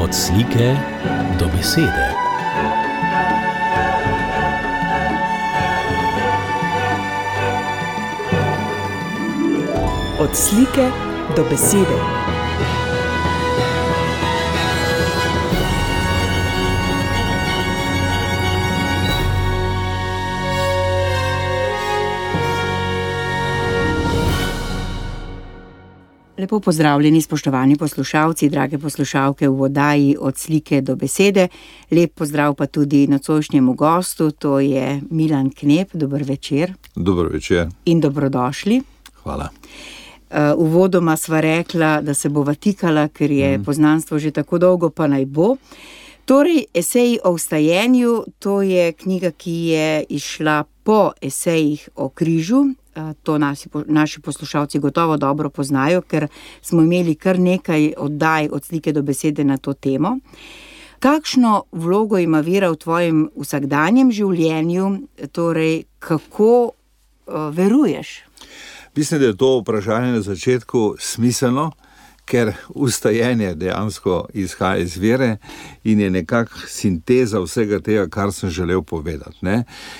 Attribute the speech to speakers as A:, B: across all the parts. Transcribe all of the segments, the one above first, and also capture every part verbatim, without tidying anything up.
A: Od slike do besede.
B: Od slike do besede. Lepo pozdravljeni, spoštovani poslušalci, drage poslušalke v oddaji Od slike do besede. Lep pozdrav pa tudi nocojšnjemu gostu, to je Milan Knep. Dober večer.
C: Dober večer.
B: In dobrodošli.
C: Hvala.
B: Uh, uvodoma sva rekla, da se bova tikala, ker je mm. poznanstvo že tako dolgo, pa naj bo. Torej, Eseji o vstajenju, to je knjiga, ki je izšla po esejih o križu. To naši, naši poslušalci gotovo dobro poznajo, ker smo imeli kar nekaj oddaj Od slike do besede na to temo. Kakšno vlogo ima vera v tvojem vsakdanjem življenju, torej kako uh, veruješ?
C: Mislim, da je to vprašanje na začetku smiselno, ker vstajenje dejansko izhaja iz vere in je nekak sinteza vsega tega, kar sem želel povedati, ne?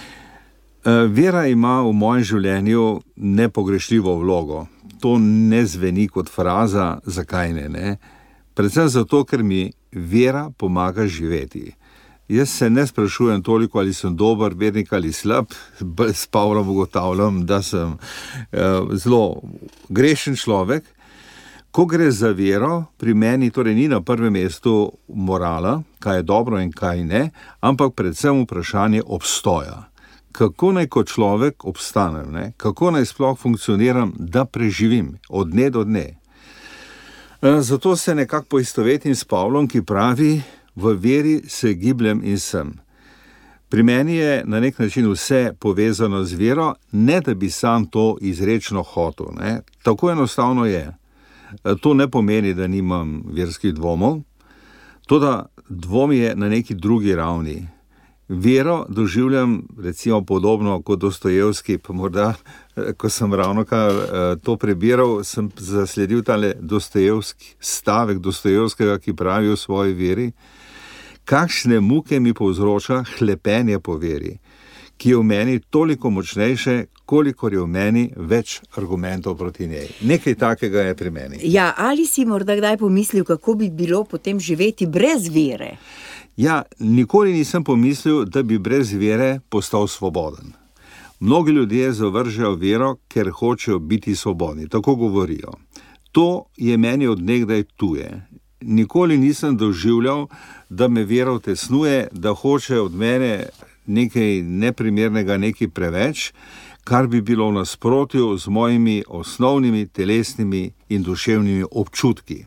C: Vera ima v mojem življenju nepogrešljivo vlogo. To ne zveni kot fraza, zakaj ne, ne? Predvsem zato, ker mi vera pomaga živeti. Jaz se ne sprašujem toliko, ali sem dober vernik ali slab, s Pavlom ugotavljam, da sem uh, zelo grešen človek. Ko gre za vero, pri meni torej ni na prvem mestu morala, kaj je dobro in kaj ne, ampak predvsem vprašanje obstoja. Kako naj kot človek obstanem, ne? Kako naj sploh funkcioniram, da preživim od dne do dne. Zato se nekako poistovetim s Pavlom, ki pravi, v veri se gibljem in sem. Pri meni je na nek način vse povezano z vero, ne da bi sam to izrečno hotel, ne? Tako enostavno je. To ne pomeni, da nimam verskih dvomov, toda dvom je na neki drugi ravni. Vero doživljam recimo podobno kot Dostojevski, pa morda, ko sem ravnokar to prebiral, sem zasledil tale Dostojevski stavek Dostojevskega, ki pravi o svoji veri. Kakšne muke mi povzroča hlepenje po veri, ki je v meni toliko močnejše, kolikor je v meni več argumentov proti njej. Nekaj takega je pri meni.
B: Ja, ali si morda kdaj pomislil, kako bi bilo potem živeti brez vere?
C: Ja, nikoli nisem pomislil, da bi brez vere postal svoboden. Mnogi ljudje zavržejo vero, ker hočejo biti svobodni, tako govorijo. To je meni od nekdaj tuje. Nikoli nisem doživljal, da me vera utesnjuje, da hoče od mene nekaj neprimernega, nekaj preveč, kar bi bilo v nasprotju z mojimi osnovnimi telesnimi in duševnimi občutki.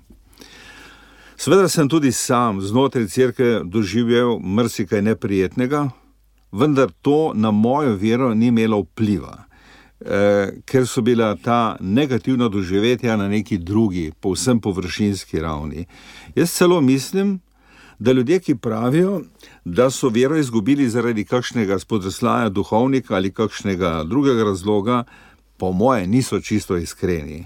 C: Seveda sem tudi sam znotraj cerkve doživljal marsikaj neprijetnega, vendar to na mojo vero ni imelo vpliva, e, ker so bila ta negativna doživetja na neki drugi, povsem površinski ravni. Jaz celo mislim, da ljudje, ki pravijo, da so vero izgubili zaradi kakšnega spodrsljaja duhovnika ali kakšnega drugega razloga, po moje niso čisto iskreni.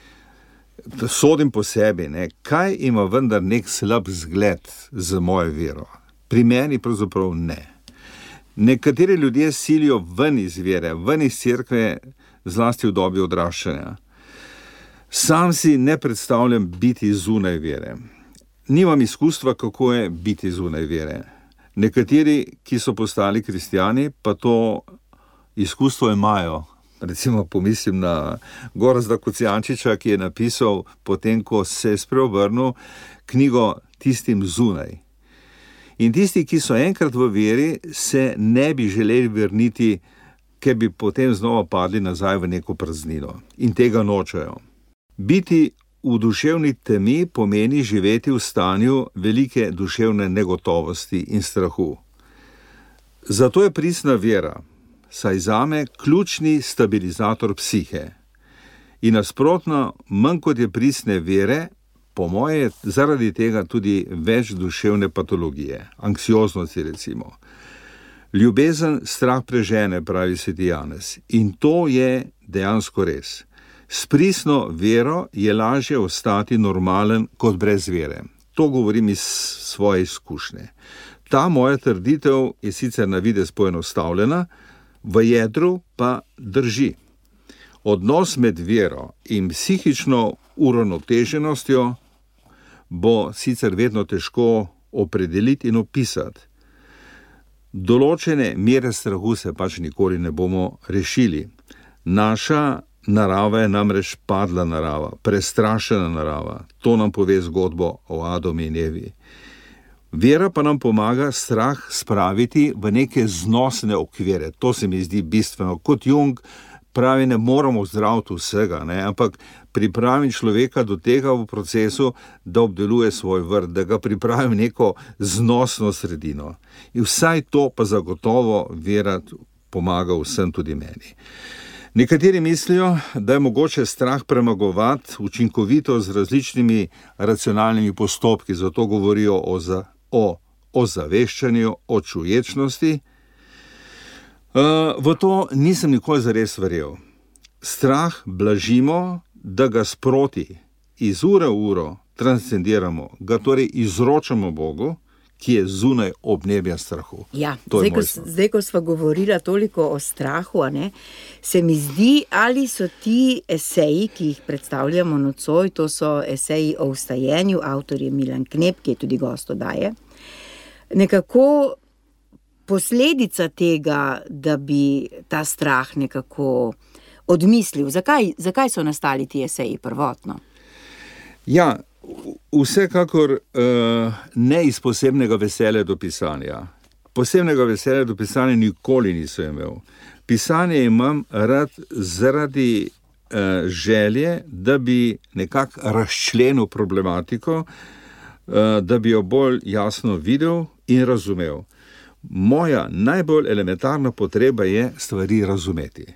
C: Sodim po sebi, ne, kaj ima vendar nek slab zgled z mojo vero? Pri meni pravzaprav ne. Nekateri ljudje silijo ven iz vere, ven iz cerkve, zlasti v dobi odraščanja. Sam si ne predstavljam biti zunaj vere. Nimam izkustva, kako je biti zunaj vere. Nekateri, ki so postali kristjani, pa to izkustvo imajo. Recimo pomislim na Gorazda Kocijančiča, ki je napisal, potem ko se je spreobrnil, knjigo Tistim zunaj. In tisti, ki so enkrat v veri, se ne bi želeli vrniti, ker bi potem znova padli nazaj v neko praznino. In tega nočejo. Biti v duševni temi pomeni živeti v stanju velike duševne negotovosti in strahu. Zato je pristna vera, saj zame ključni stabilizator psihe. In nasprotno, manj kot je pristne vere, po moje zaradi tega tudi več duševne patologije, anksioznosti recimo. Ljubezen strah prežene, pravi sveti Janez, in to je dejansko res. S pristno vero je lažje ostati normalen kot brez vere. To govorim iz svoje izkušnje. Ta moja trditev je sicer na videz poenostavljena, v jedru pa drži. Odnos med vero in psihično uravnoteženostjo bo sicer vedno težko opredeliti in opisati. Določene mere strahu se pač nikoli ne bomo rešili. Naša narava je namreč padla narava, prestrašena narava. To nam pove zgodbo o Adamu in Evi. Vera pa nam pomaga strah spraviti v neke znosne okvire. To se mi zdi bistveno. Kot Jung pravi, ne moramo zdraviti vsega, ne? Ampak pripravim človeka do tega v procesu, da obdeluje svoj vrt, da ga pripravim neko znosno sredino. In vsaj to pa zagotovo vera pomaga vsem, tudi meni. Nekateri mislijo, da je mogoče strah premagovati učinkovito z različnimi racionalnimi postopki, zato govorijo o, za, o, o zaveščanju, o čuječnosti. Uh, v to nisem nikoli zares verjel. Strah blažimo, da ga sproti, iz ure v uro, transcendiramo, ga torej izročamo Bogu, ki je zunaj obnebja strahu.
B: Ja, zdaj, ko, zdaj, ko sva govorila toliko o strahu, a ne, se mi zdi, ali so ti eseji, ki jih predstavljamo nocoj, to so eseji o vstajenju, avtor je Milan Knep, ki je tudi gost oddaje, nekako posledica tega, da bi ta strah nekako odmislil. Zakaj, zakaj so nastali ti eseji prvotno?
C: Ja, vsekakor uh, ne iz posebnega veselja do pisanja. Posebnega veselja do pisanja nikoli nisem imel. Pisanje imam rad zaradi uh, želje, da bi nekako razčlenil problematiko, uh, da bi jo bolj jasno videl in razumel. Moja najbolj elementarna potreba je stvari razumeti.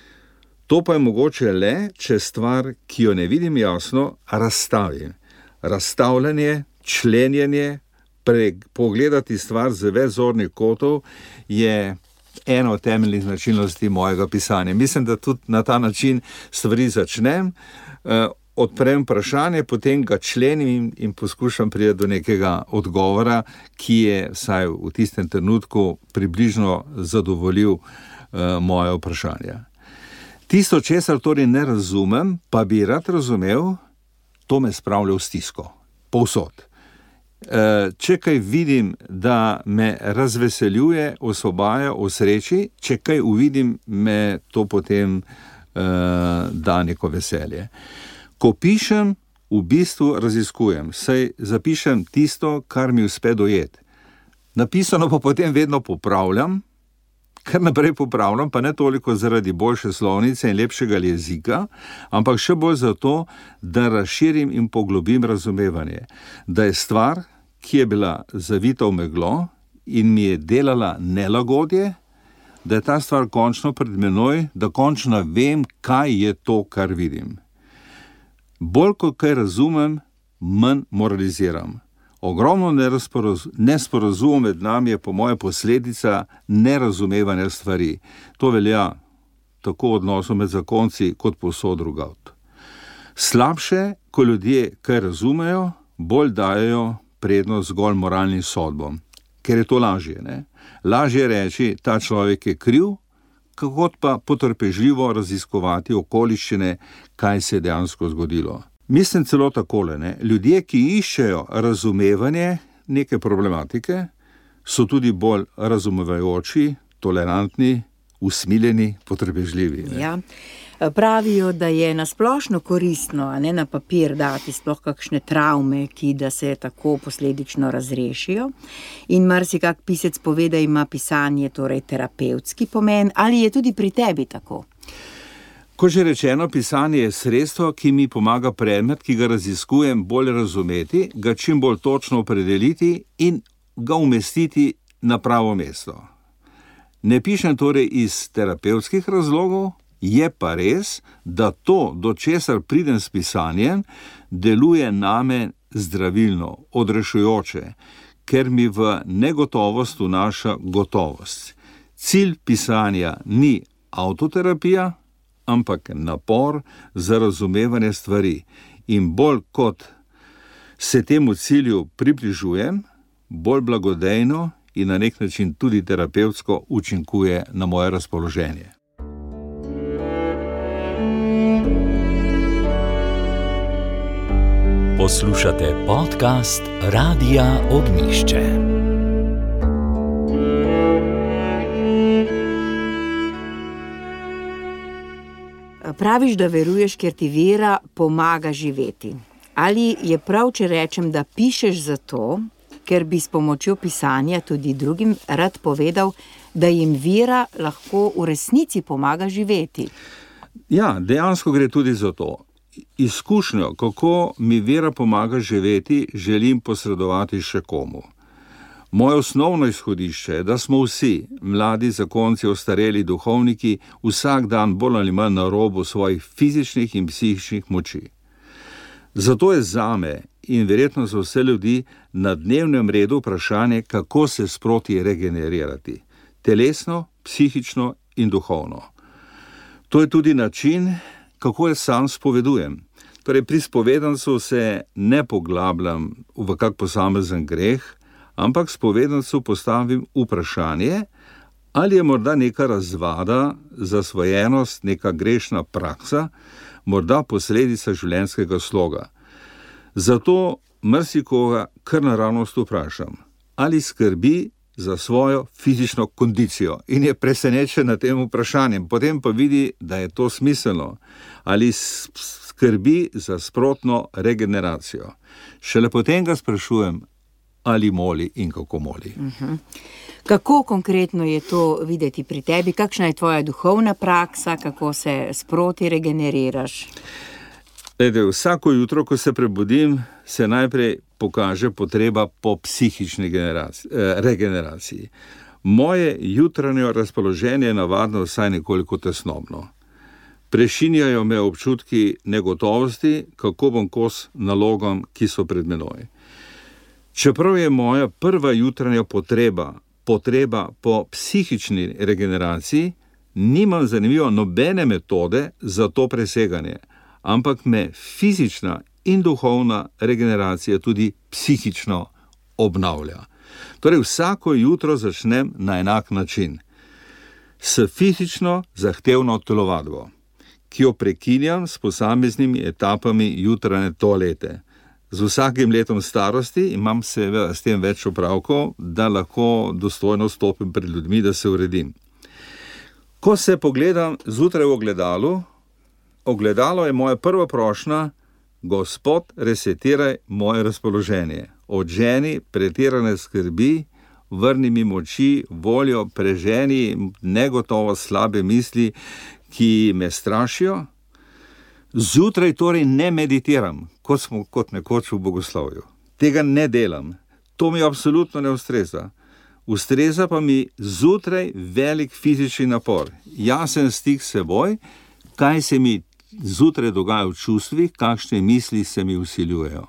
C: To pa je mogoče le, če stvar, ki jo ne vidim jasno, razstavim. Razstavljanje, členjenje, pogledati stvar z več zornih kotov je ena od temeljnih značilnosti mojega pisanja. Mislim, da tudi na ta način stvari začnem, eh, odprem vprašanje, potem ga členim in, in poskušam priti do nekega odgovora, ki je vsaj v tistem trenutku približno zadovoljil eh, moje vprašanje. Tisto, česar torej ne razumem, pa bi rad razumel, to me spravlja v stisko, povsod. E, če kaj vidim, da me razveseljuje, osvobaja, osreči, če kaj uvidim, me to potem e, da neko veselje. Ko pišem, v bistvu raziskujem, saj zapišem tisto, kar mi uspe dojeti. Napisano pa potem vedno popravljam, kar naprej popravljam, pa ne toliko zaradi boljše slovnice in lepšega jezika, ampak še bolj zato, da razširim in poglobim razumevanje, da je stvar, ki je bila zavita v meglo in mi je delala nelagodje, da je ta stvar končno pred menoj, da končno vem, kaj je to, kar vidim. Bolj kot kaj razumem, manj moraliziram. Ogromno nesporazumov med nami je po moje posledica nerazumevanja stvari. To velja tako v odnosu med zakonci kot povsod drugod. Slabše, ko ljudje kaj razumejo, bolj dajejo prednost zgolj moralnim sodbom, ker je to lažje. Ne? Lažje reči, ta človek je kriv, kot pa potrpežljivo raziskovati okoliščine, kaj se je dejansko zgodilo. Mislim celo takole, ne? Ljudje, ki iščejo razumevanje neke problematike, so tudi bolj razumevajoči, tolerantni, usmiljeni, potrpežljivi. Ne?
B: Ja. Pravijo, da je nasplošno koristno, a ne na papir dati sploh kakšne travme, ki da se tako posledično razrešijo. In marsikak pisec pove, da ima pisanje torej terapevtski pomen, ali je tudi pri tebi tako?
C: Kot že rečeno, pisanje je sredstvo, ki mi pomaga predmet, ki ga raziskujem, bolj razumeti, ga čim bolj točno opredeliti in ga umestiti na pravo mesto. Ne pišem torej iz terapevtskih razlogov, je pa res, da to, do česar pridem s pisanjem, deluje name zdravilno, odrešujoče, ker mi v negotovost vnaša gotovost. Cilj pisanja ni avtoterapija, ampak napor za razumevanje stvari. In bolj kot se temu cilju približujem, bolj blagodejno in na nek način tudi terapevtsko učinkuje na moje razpoloženje.
A: Poslušate podcast Radia Ognjišče.
B: Praviš, da veruješ, ker ti vera pomaga živeti. Ali je prav, če rečem, da pišeš zato, ker bi s pomočjo pisanja tudi drugim rad povedal, da jim vera lahko v resnici pomaga živeti?
C: Ja, dejansko gre tudi za to. Izkušnjo, kako mi vera pomaga živeti, želim posredovati še komu. Moje osnovno izhodišče je, da smo vsi, mladi zakonci, ostareli duhovniki, vsak dan bolj ali manj na robu svojih fizičnih in psihičnih moči. Zato je zame in verjetno za vse ljudi na dnevnem redu vprašanje, kako se sproti regenerirati. Telesno, psihično in duhovno. To je tudi način, kako jaz sam spovedujem. Torej, pri spovedancu se ne poglabljam v kak posamezen greh, ampak spovedancu postavim vprašanje, ali je morda neka razvada, zasvojenost, neka grešna praksa, morda posledica življenjskega sloga. Zato marsikoga kar naravnost vprašam, ali skrbi za svojo fizično kondicijo in je presenečen nad tem vprašanjem, potem pa vidi, da je to smiselno, ali skrbi za sprotno regeneracijo. Šele potem ga sprašujem, ali moli in kako moli.
B: Uh-huh. Kako konkretno je to videti pri tebi? Kakšna je tvoja duhovna praksa, kako se sproti regeneriraš?
C: Lede, vsako jutro, ko se prebudim, se najprej pokaže potreba po psihični generaciji, eh, regeneraciji. Moje jutranje razpoloženje je navadno vsaj nekoliko tesnobno. Prešinjajo me občutki negotovosti, kako bom kos nalogam, ki so pred menoj. Čeprav je moja prva jutranja potreba, potreba po psihični regeneraciji, nimam zanimivo nobene metode za to preseganje, ampak me fizična in duhovna regeneracija tudi psihično obnavlja. Torej vsako jutro začnem na enak način. S fizično zahtevno telovadbo, ki jo prekinjam s posameznimi etapami jutranje toalete. Z vsakim letom starosti imam seveda s tem več opravkov, da lahko dostojno stopim pred ljudmi, da se uredim. Ko se pogledam zjutraj v ogledalu, ogledalo je moja prva prošnja: Gospod, resetiraj moje razpoloženje. Odženi pretirane skrbi, vrni mi moči, voljo, preženi negotovo slabe misli, ki me strašijo. Zjutraj torej ne meditiram, kot smo kot nekoč v bogoslovju. Tega ne delam. To mi absolutno ne ustreza. Ustreza pa mi zjutraj velik fizični napor, jasen stik s seboj, kaj se mi zjutraj dogaja v čustvih, kakšne misli se mi vsiljujejo.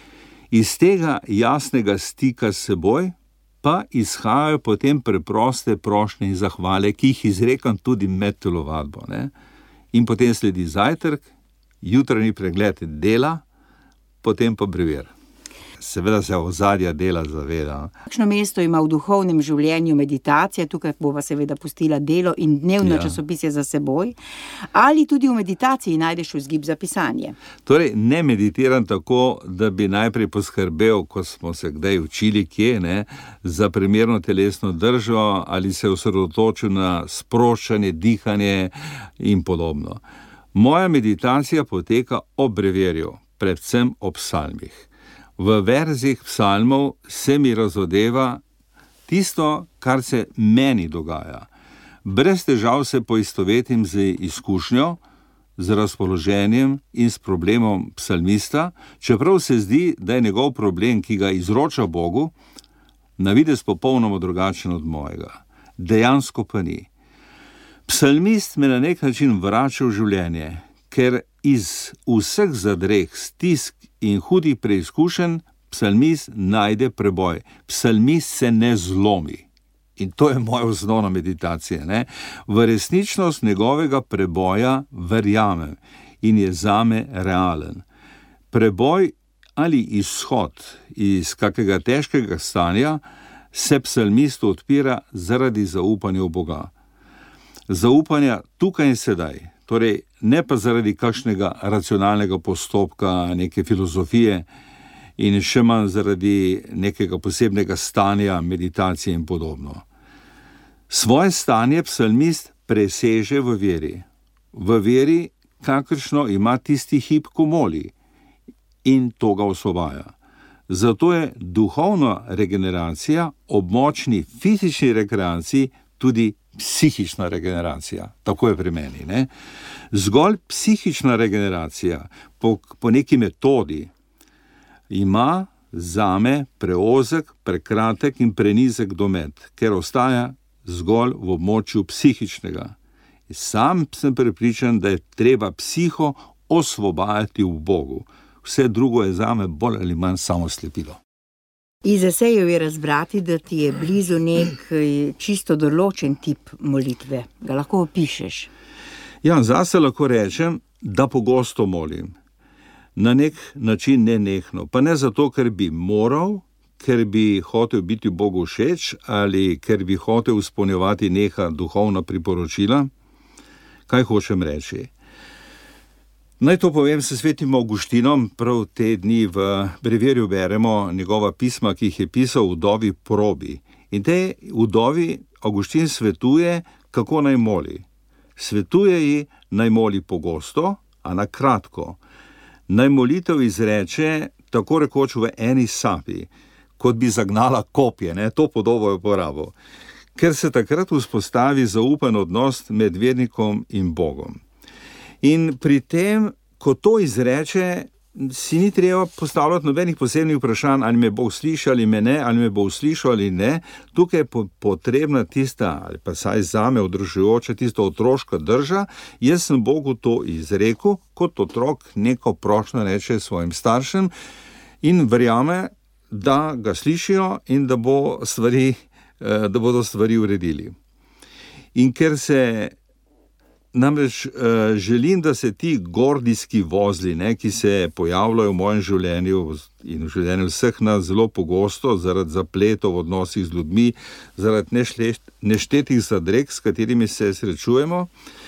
C: Iz tega jasnega stika s seboj pa izhajajo potem preproste prošnje in zahvale, ki jih izrekam tudi med telovadbo, ne? In potem sledi zajtrk, jutranji pregled dela, potem pa brevier. Seveda se ozadja dela zaveda.
B: Kakšno mesto ima v duhovnem življenju meditacija, tukaj bova seveda pustila delo in dnevno ja. časopisje za seboj, ali tudi v meditaciji najdeš vzgib za pisanje?
C: Torej, ne meditiram tako, da bi najprej poskrbel, ko smo se kdaj učili kje, ne, za primerno telesno držo ali se osredotočil na sproščanje, dihanje in podobno. Moja meditacija poteka ob brevierju, predvsem ob psalmih. V verzih psalmov se mi razodeva tisto, kar se meni dogaja. Brez težav se poistovetim z izkušnjo, z razpoloženjem in s problemom psalmista, čeprav se zdi, da je njegov problem, ki ga izroča Bogu, na videz popolnoma drugačen od mojega. Dejansko pa ni. Psalmist me na nek način vrača v življenje, ker iz vseh zadreh, stisk in hudih preizkušenj psalmist najde preboj. Psalmist se ne zlomi. In to je moja osnovna meditacija. Ne? V resničnost njegovega preboja verjamem in je zame realen. Preboj ali izhod iz kakega težkega stanja se psalmistu odpira zaradi zaupanja v Boga. Zaupanja tukaj in sedaj, torej ne pa zaradi kakšnega racionalnega postopka, neke filozofije in še manj zaradi nekega posebnega stanja, meditacije in podobno. Svoje stanje psalmist preseže v veri. V veri, kakršno ima tisti hip, ko moli, in to ga osvobaja. Zato je duhovna regeneracija ob močni fizični rekreaciji tudi psihična regeneracija. Tako je pri meni. Ne? Zgolj psihična regeneracija po, po neki metodi ima zame preozek, prekratek in prenizek domet, ker ostaja zgolj v območju psihičnega. Sam sem prepričan, da je treba psiho osvobajati v Bogu. Vse drugo je zame bolj ali manj samo slepilo.
B: Iz esejev je razbrati, da ti je blizu nek čisto določen tip molitve. Ga lahko opišeš?
C: Ja, zase lahko rečem, da pogosto molim. Na nek način nenehno. Pa ne zato, ker bi moral, ker bi hotel biti Bogu všeč ali ker bi hotel izpolnjevati neka duhovna priporočila. Kaj hočem reči? Naj to povem s svetim Avguštinom, prav te dni v breviarju beremo njegova pisma, ki jih je pisal vdovi Probi. In tej vdovi Avguštin svetuje, kako naj moli. Svetuje ji, naj moli pogosto, a na kratko. Naj molitev izreče tako rekoč v eni sapi, kot bi zagnala kopje, ne? To podobo je uporabil. Ker se takrat vzpostavi zaupen odnos med vernikom in Bogom. In pri tem, ko to izreče, si ni treba postavljati nobenih posebnih vprašanj, ali me bo slišal ali me ne, ali me bo slišal ali ne. Tukaj je potrebna tista, ali pa saj zame odružujoča, tista otroška drža. Jaz sem Bogu to izrekel, kot otrok neko prošnjo reče svojim staršem in verjame, da ga slišijo in da, bo stvari, da bodo stvari uredili. In ker se Namreč želim, da se ti gordijski vozli, ne, ki se pojavljajo v mojem življenju in v življenju vseh nas zelo pogosto zaradi zapletov v odnosih z ljudmi, zaradi neštetih zadreg, s katerimi se srečujemo,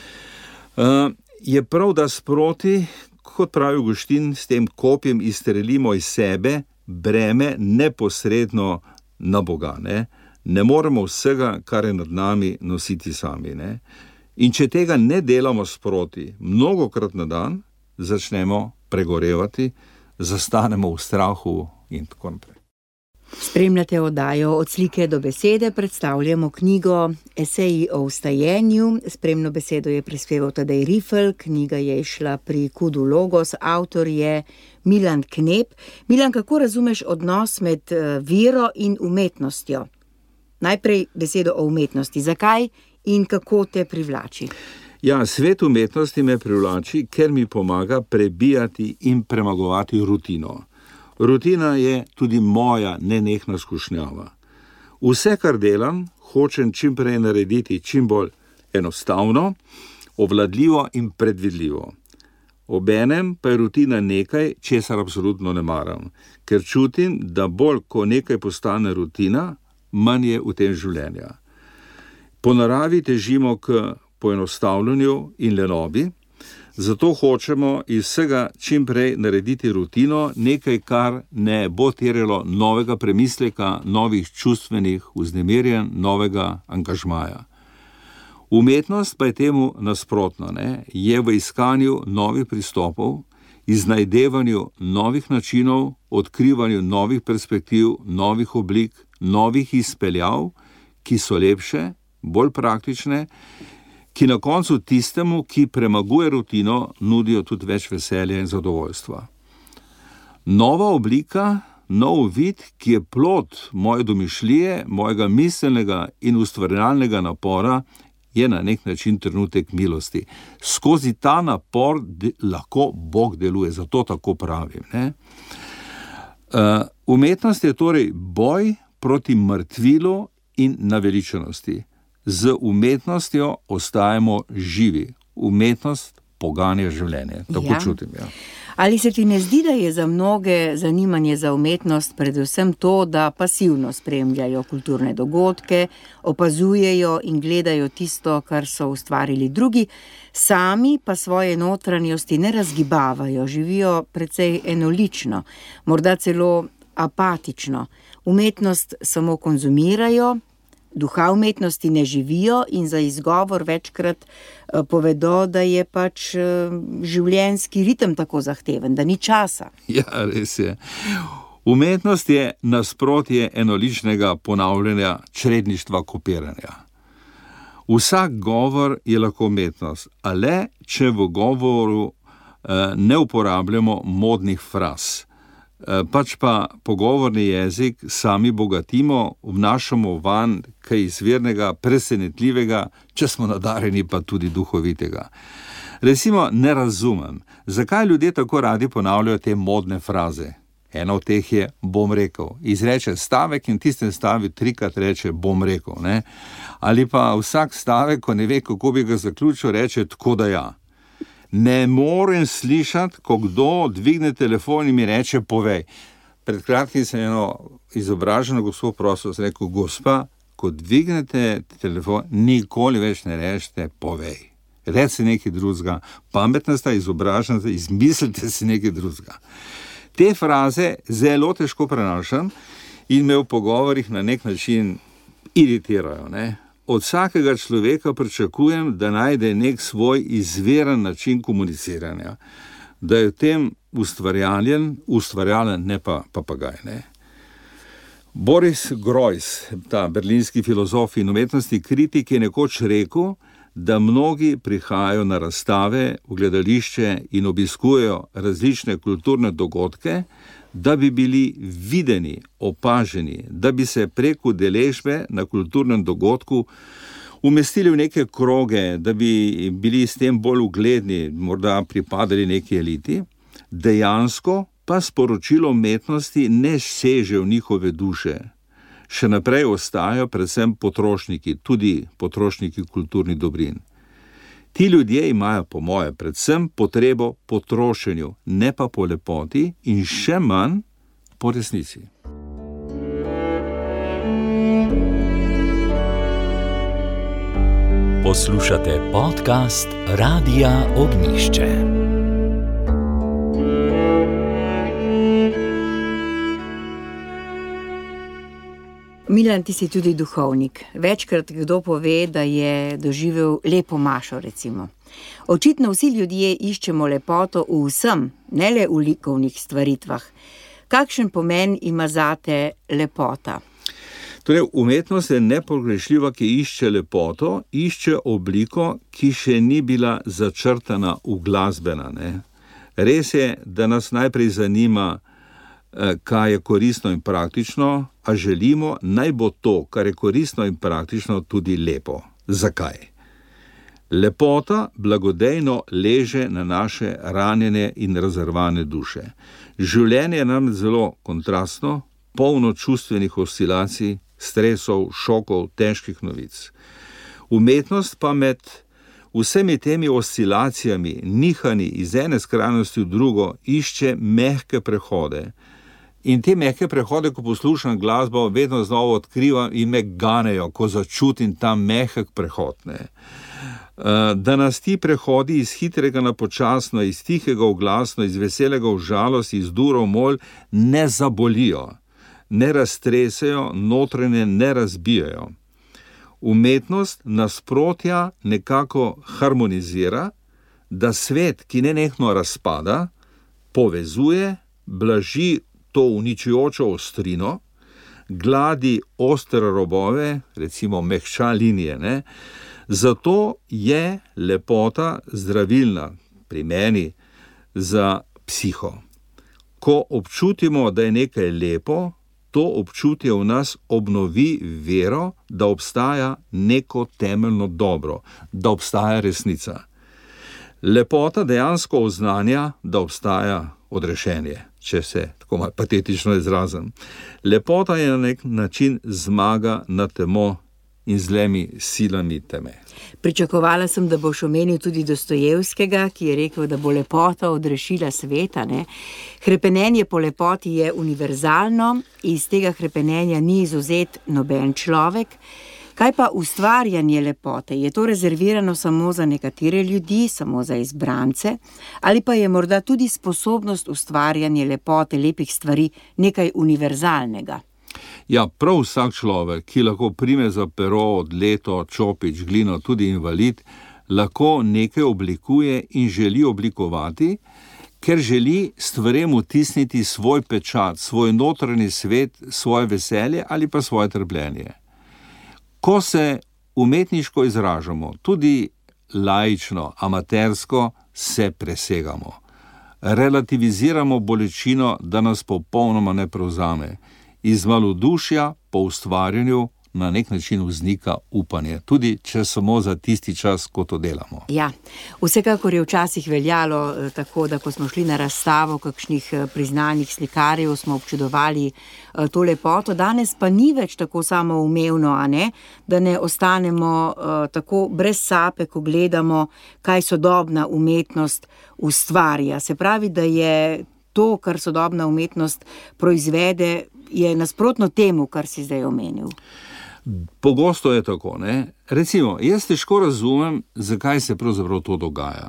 C: je prav, da sproti, kot pravi Avguštin, s tem kopjem izstrelimo iz sebe breme neposredno na Boga. Ne, ne moremo vsega, kar je nad nami, nositi sami. Ne. In če tega ne delamo sproti, mnogokrat na dan, začnemo pregorevati, zastanemo v strahu in tako naprej.
B: Spremljate oddajo Od slike do besede, predstavljamo knjigo Eseji o vstajenju. Spremno besedo je prispeval Tadej Rifl, knjiga je išla pri Kudu Logos, avtor je Milan Knep. Milan, kako razumeš odnos med vero in umetnostjo? Najprej besedo o umetnosti. Zakaj in kako te privlači?
C: Ja, svet umetnosti me privlači, ker mi pomaga prebijati in premagovati rutino. Rutina je tudi moja nenehna skušnjava. Vse, kar delam, hočem čim prej narediti čim bolj enostavno, obvladljivo in predvidljivo. Obenem pa je rutina nekaj, česar absolutno ne maram, ker čutim, da bolj, ko nekaj postane rutina, manj je v tem življenja. Po naravi težimo k poenostavljanju in lenobi, zato hočemo iz vsega čim prej narediti rutino, nekaj, kar ne bo terjalo novega premisleka, novih čustvenih vznemirjenj, novega angažmaja. Umetnost pa je temu nasprotno, ne? Je v iskanju novih pristopov, iznajdevanju novih načinov, odkrivanju novih perspektiv, novih oblik, novih izpeljav, ki so lepše, bolj praktične, ki na koncu tistemu, ki premaguje rutino, nudijo tudi več veselja in zadovoljstva. Nova oblika, nov vid, ki je plod moje domišljije, mojega miselnega in ustvarjalnega napora, je na nek način trenutek milosti. Skozi ta napor de, lahko Bog deluje, zato tako pravim. Ne? Uh, umetnost je torej boj proti mrtvilu in naveličanosti. Z umetnostjo ostajamo živi. Umetnost poganja življenje. Tako
B: Ja.
C: čutim, ja.
B: Ali se ti ne zdi, da je za mnoge zanimanje za umetnost predvsem to, da pasivno spremljajo kulturne dogodke, opazujejo in gledajo tisto, kar so ustvarili drugi, sami pa svoje notranjosti ne razgibavajo, živijo precej enolično, morda celo apatično. Umetnost samo konzumirajo, duha umetnosti ne živijo in za izgovor večkrat eh, povedo, da je pač eh, življenjski ritem tako zahteven, da ni časa.
C: Ja, res je. Umetnost je nasprotje enoličnega ponavljanja, čredništva, kopiranja. Vsak govor je lahko umetnost, a le če v govoru eh, ne uporabljamo modnih fraz. Pač pa pogovorni jezik sami bogatimo, vnašamo van kaj izvirnega, presenetljivega, če smo nadarjeni pa tudi duhovitega. Recimo, ne razumem, zakaj ljudje tako radi ponavljajo te modne fraze. Ena od teh je bom rekel. Izreče stavek in tistem stavek trikrat reče bom rekel. Ne? Ali pa vsak stavek, ko ne ve, kako bi ga zaključil, reče tako da ja. Ne morem slišati, ko kdo dvigne telefon in mi reče, povej. Pred kratkim sem eno izobraženo gospod prosil, sem rekel, gospa, ko dvignete telefon, nikoli več ne rečete, povej. Reci nekaj drugega, pametna sta, izobražena sta, izmislite si nekaj drugega. Te fraze zelo težko prenašam in me v pogovorih na nek način iritirajo, ne? Od vsakega človeka pričakujem, da najde nek svoj izviren način komuniciranja, da je v tem ustvarjalen, ustvarjalen, ne pa papagaj. Ne? Boris Groys, ta berlinski filozof in umetnostni kritik, je nekoč rekel, da mnogi prihajajo na razstave, v gledališče in obiskujejo različne kulturne dogodke, da bi bili videni, opaženi, da bi se preko udeležbe na kulturnem dogodku umestili v neke kroge, da bi bili s tem bolj ugledni, morda pripadali neki eliti, dejansko pa sporočilo umetnosti ne seže v njihove duše. Še naprej ostajajo predvsem potrošniki, tudi potrošniki kulturnih dobrin. Ti ljudje imajo, po moje, predvsem potrebo po trošenju, ne pa po lepoti in še manj po resnici.
A: Poslušate podcast Radia Ognjišče.
B: Milan, ti si tudi duhovnik. Večkrat kdo pove, da je doživel lepo mašo, recimo. Očitno vsi ljudje iščemo lepoto v vsem, ne le v likovnih stvaritvah. Kakšen pomen ima zate lepota?
C: Torej, umetnost je nepogrešljiva, ki išče lepoto, išče obliko, ki še ni bila začrtana, uglasbena. Ne? Res je, da nas najprej zanima, kaj je koristno in praktično, a želimo, naj bo to, kar je koristno in praktično, tudi lepo. Zakaj? Lepota blagodejno leže na naše ranjene in razrvane duše. Življenje je nam zelo kontrastno, polno čustvenih oscilacij, stresov, šokov, težkih novic. Umetnost pa med vsemi temi oscilacijami, nihanji iz ene skrajnosti v drugo, išče mehke prehode. In te mehke prehode, ko poslušam glasbo, vedno znova odkrivam in me ganejo, ko začutim ta mehek prehod. Ne. Da nas ti prehodi iz hitrega na počasno, iz tihega v glasno, iz veselega v žalost, iz dura v mol, ne zabolijo, ne raztresejo, notranje ne razbijajo. Umetnost nasprotja nekako harmonizira, da svet, ki nenehno razpada, povezuje, blaži to uničujočo ostrino, gladi ostre robove, recimo mehča linije. Ne? Zato je lepota zdravilna pri meni za psiho. Ko občutimo, da je nekaj lepo, to občutje v nas obnovi vero, da obstaja neko temeljno dobro, da obstaja resnica. Lepota dejansko oznanja, da obstaja odrešenje, če se tako malo patetično izrazim. Lepota je na nek način zmaga na temo in zlemi silami teme.
B: Pričakovala sem, da boš omenil tudi Dostojevskega, ki je rekel, da bo lepota odrešila sveta. Ne? Hrepenenje po lepoti je univerzalno, iz tega hrepenenja ni izvzet noben človek. Kaj pa ustvarjanje lepote? Je to rezervirano samo za nekatere ljudi, samo za izbrance? Ali pa je morda tudi sposobnost ustvarjanja lepote, lepih stvari, nekaj univerzalnega?
C: Ja, prav vsak človek, ki lahko prime za pero od leto, čopič, glino, tudi invalid, lahko nekaj oblikuje in želi oblikovati, ker želi stvarem vtisniti svoj pečat, svoj notranji svet, svoje veselje ali pa svoje trpljenje. Ko se umetniško izražamo, tudi laično, amatersko, se presegamo. Relativiziramo bolečino, da nas popolnoma ne prevzame. Iz malodušja po ustvarjanju na nek način vznika upanje, tudi če samo za tisti čas, ko to delamo.
B: Ja, vsekakor je včasih veljalo tako, da ko smo šli na razstavo kakšnih priznanih slikarjev, smo občudovali to lepoto, danes pa ni več tako samoumevno, a ne, da ne ostanemo uh, tako brez sape, ko gledamo, kaj sodobna umetnost ustvarja. Se pravi, da je to, kar sodobna umetnost proizvede, je nasprotno temu, kar si zdaj omenil.
C: Pogosto je tako, ne? Recimo, jaz težko razumem, zakaj se pravzaprav to dogaja.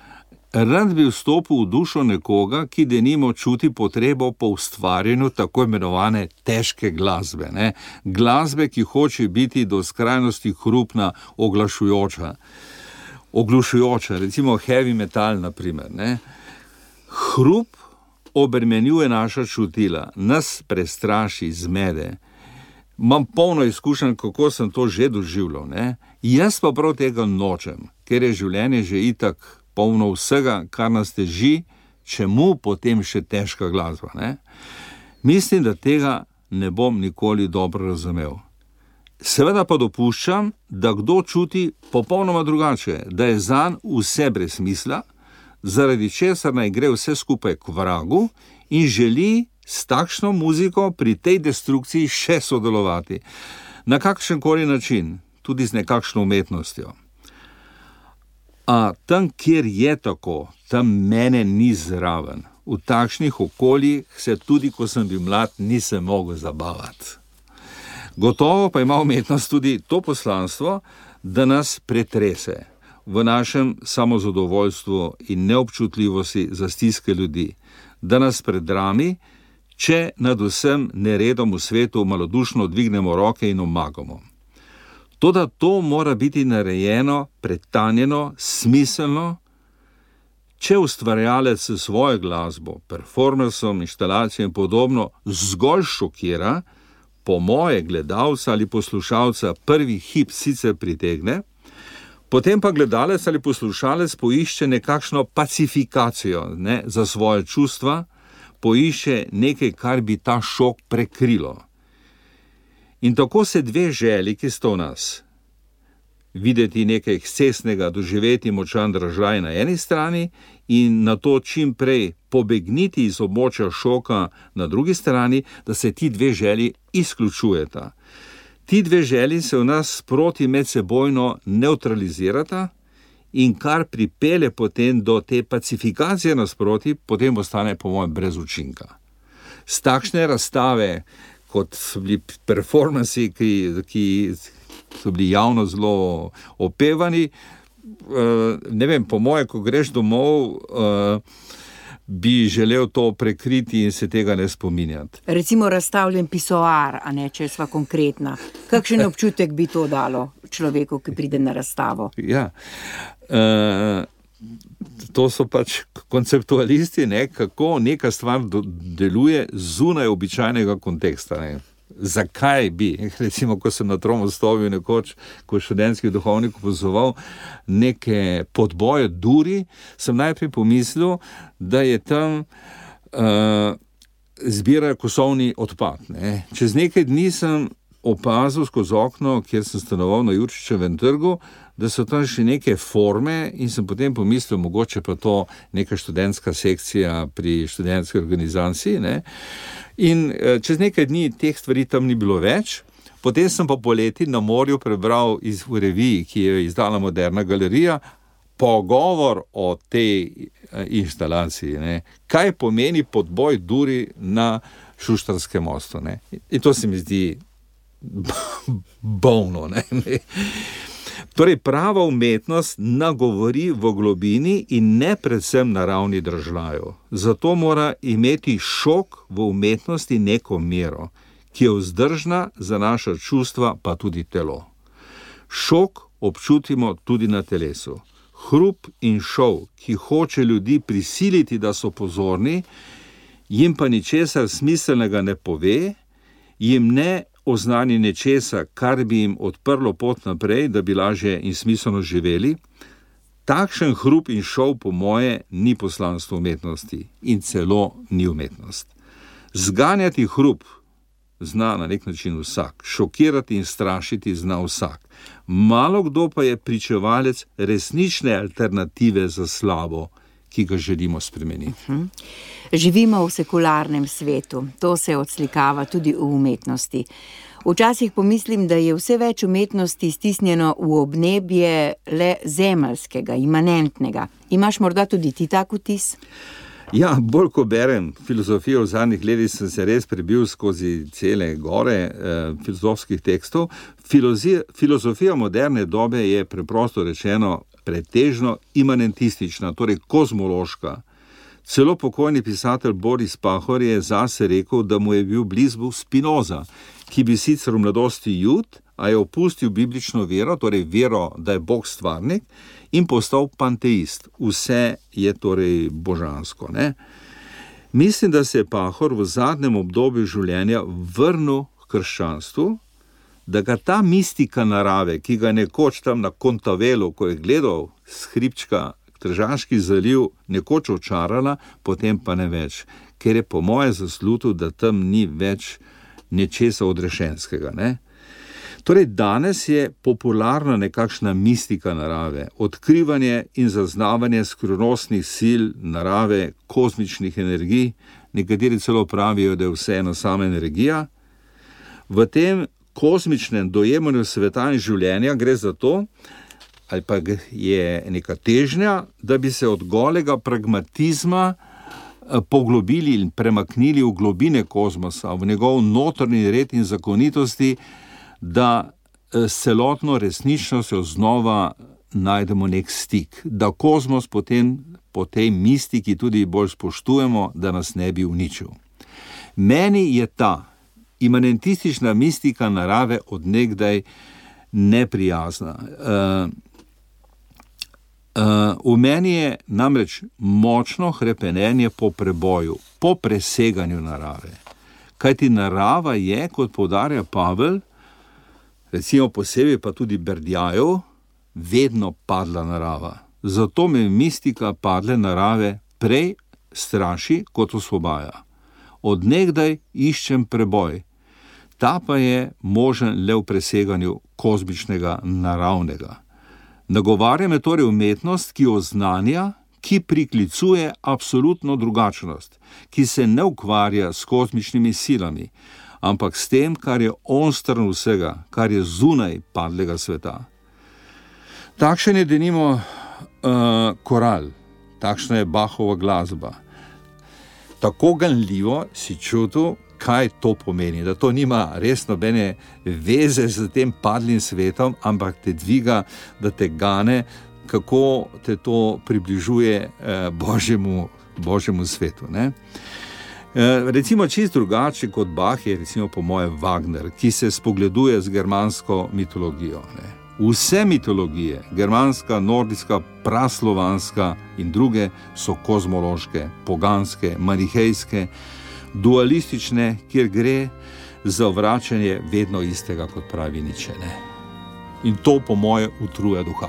C: Rad bi vstopil v dušo nekoga, ki denimo čuti potrebo po ustvarjanju tako imenovane težke glasbe, ne? Glasbe, ki hoče biti do skrajnosti hrupna, oglašujoča. Oglušujoča, recimo heavy metal, na primer, ne? Hrup obremenjuje naša čutila, nas prestraši, zmede. Imam polno izkušenj, kako sem to že doživljal, ne? Jaz pa prav tega nočem, ker je življenje že itak polno vsega, kar nas teži, čemu potem še težka glasba, ne? Mislim, da tega ne bom nikoli dobro razumel. Seveda pa dopuščam, da kdo čuti popolnoma drugače, da je zanj vse brez smisla, zaradi česar naj gre vse skupaj k vragu in želi s takšno muziko pri tej destrukciji še sodelovati. Na kakšen koli način, tudi z nekakšno umetnostjo. A tam, kjer je tako, tam mene ni zraven. V takšnih okoljih se tudi, ko sem bil mlad, nisem mogel zabavati. Gotovo pa ima umetnost tudi to poslanstvo, da nas pretrese v našem samozadovoljstvu in neobčutljivosti za stiske ljudi, da nas predrami, če nad vsem neredom v svetu malodušno dvignemo roke in omagamo. Toda to mora biti narejeno, pretanjeno, smiselno, če ustvarjalec s svojo glasbo, performansom, inštalacijo in podobno zgolj šokira, po moje gledalca ali poslušalca prvi hip sicer pritegne, potem pa gledalec ali poslušalec poišče nekakšno pacifikacijo, ne, za svoje čustva, poišče nekaj, kar bi ta šok prekrilo. In tako se dve želji, ki sta v nas, videti nekaj ekscesnega, doživeti močan dražljaj na eni strani in na to čim prej pobegniti iz območja šoka na drugi strani, da se ti dve želji izključujeta. Ti dve želji se v nas sproti medsebojno neutralizirata in kar pripelje potem do te pacifikacije nasproti, potem ostane po mojem brez učinka. Z takšne razstave, kot so bili performansi, ki, ki so bili javno zelo opevani, ne vem, po moje, ko greš domov, bi želel to prekriti in se tega ne spominjati.
B: Recimo razstavljen pisoar, a ne, če sva konkretna. Kakšen občutek bi to dalo človeku, ki pride na razstavo?
C: Ja, e, to so pač konceptualisti, ne, kako neka stvar do, deluje zunaj običajnega konteksta, ne. Zakaj bi, recimo, ko sem na Tromostovju nekoč, ko študentski duhovnik opazoval neke podboje duri, sem najprej pomislil, da je tam uh, zbirajo kosovni odpad, ne. Čez nekaj dni sem opazil skozi okno, kjer sem stanoval na Jurčičevem trgu, da so tam še neke forme in sem potem pomislil, mogoče pa to neka študentska sekcija pri študentski organizaciji, ne. In čez nekaj dni teh stvari tam ni bilo več, Potem sem pa poleti na morju prebral iz v reviji, ki je izdala Moderna galerija, pogovor o tej instalaciji, ne? Kaj pomeni podboj duri na Šuštarskem mostu. Ne? In to se mi zdi bolno. Ne? Torej, prava umetnost nagovori v globini in ne predvsem na ravni držljajev. Zato mora imeti šok v umetnosti neko mero, ki je vzdržna za naša čustva, pa tudi telo. Šok občutimo tudi na telesu. Hrup in šov, ki hoče ljudi prisiliti, da so pozorni, jim pa ničesar smiselnega ne pove, jim ne oznani nečesa, kar bi jim odprlo pot naprej, da bi lažje in smiselno živeli. Takšen hrup in šov po moje ni poslanstvo umetnosti in celo ni umetnost. Zganjati hrup zna na nek način vsak, šokirati in strašiti zna vsak. Malo kdo pa je pričevalec resnične alternative za slabo, ki ga želimo spremeniti.
B: Uh-huh. Živimo v sekularnem svetu, to se odslikava tudi v umetnosti. Včasih pomislim, da je vse več umetnosti stisnjeno v obnebje le zemeljskega, imanentnega. Imaš morda tudi ti tak vtis?
C: Ja, bolj ko berem filozofijo v zadnjih letih, sem se res prebil skozi cele gore eh, filozofskih tekstov. Filozofija, filozofija moderne dobe je preprosto rečeno pretežno imanentistična, torej kozmološka. Celo pokojni pisatelj Boris Pahor je zase rekel, da mu je bil blizu Spinoza, ki bi sicer v mladosti Jud, a je opustil biblično vero, torej vero, da je Bog stvarnik, in postal panteist. Vse je torej božansko. Ne? Mislim, da se je Pahor v zadnjem obdobju življenja vrnil k krščanstvu, da ga ta mistika narave, ki ga nekoč tam na Kontavelu, ko je gledal s hribčka Tržaški zaliv, nekoč očarala, potem pa ne več, ker je po moje zaslutil, da tam ni več nečesa odrešenskega. Ne? Torej, danes je popularna nekakšna mistika narave, odkrivanje in zaznavanje skrivnostnih sil narave, kozmičnih energij, nekateri celo pravijo, da je vse ena sama energija. V tem kozmičnem dojemanju sveta in življenja gre za to, ali pa je neka težnja, da bi se od golega pragmatizma poglobili in premaknili v globine kozmosa, v njegov notranji red in zakonitosti, da s celotno resničnostjo znova najdemo nek stik, da kozmos potem po tej mistiki tudi bolj spoštujemo, da nas ne bi uničil. Meni je ta imanentistična mistika narave od nekdaj neprijazna. Uh, uh, v meni je namreč močno hrepenenje po preboju, po preseganju narave. Kajti narava je, kot poudarja Pavel, recimo posebej pa tudi Berdjajev, vedno padla narava. Zato me mistika padle narave prej straši, kot osvobaja. Od nekdaj iščem preboj. Ta pa je možen le v preseganju kozmičnega naravnega. Nagovarja me torej umetnost, ki oznanja, ki priklicuje absolutno drugačnost, ki se ne ukvarja s kozmičnimi silami, ampak s tem, kar je onstran vsega, kar je zunaj padlega sveta. Takšen je denimo uh, koral, takšna je Bachova glasba. Tako ganljivo si čutil, kaj to pomeni, da to nima res nobene veze z tem padlim svetom, ampak te dviga, da te gane, kako te to približuje eh, Božjemu, Božjemu svetu. Ne? Eh, recimo čist drugače kot Bach je recimo po moje Wagner, ki se spogleduje z germansko mitologijo. Ne? Vse mitologije, germanska, nordijska, praslovanska in druge, so kozmološke, poganske, manihejske, dualistične, kjer gre za vračanje vedno istega, kot pravi Nietzsche. Ne? In to po moje utruje duha.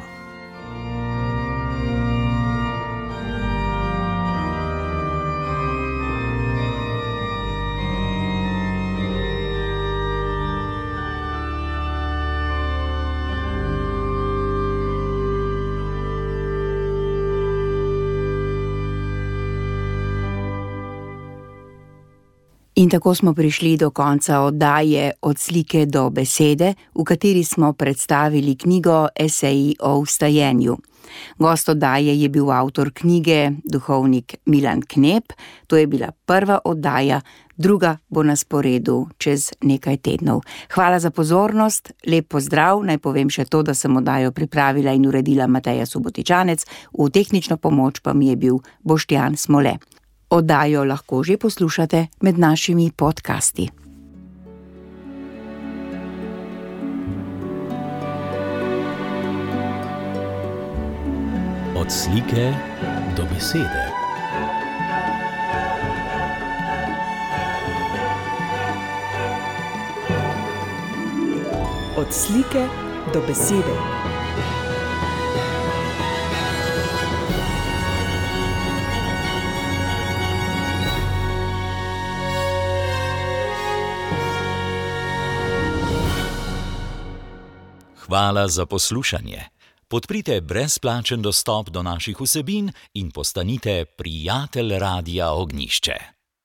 B: In tako smo prišli do konca oddaje Od slike do besede, v kateri smo predstavili knjigo Eseji o vstajenju. Gost oddaje je bil avtor knjige, duhovnik Milan Knep. To je bila prva oddaja, druga bo na sporedu čez nekaj tednov. Hvala za pozornost, lep pozdrav, naj povem še to, da sem oddajo pripravila in uredila Mateja Subotičanec, v tehnično pomoč pa mi je bil Boštjan Smole. Oddajo lahko že poslušate med našimi podcasti.
A: Od slike do besede.
D: Od slike do besede.
A: Hvala za poslušanje. Podprite brezplačen dostop do naših vsebin in postanite prijatelj Radia Ognjišče.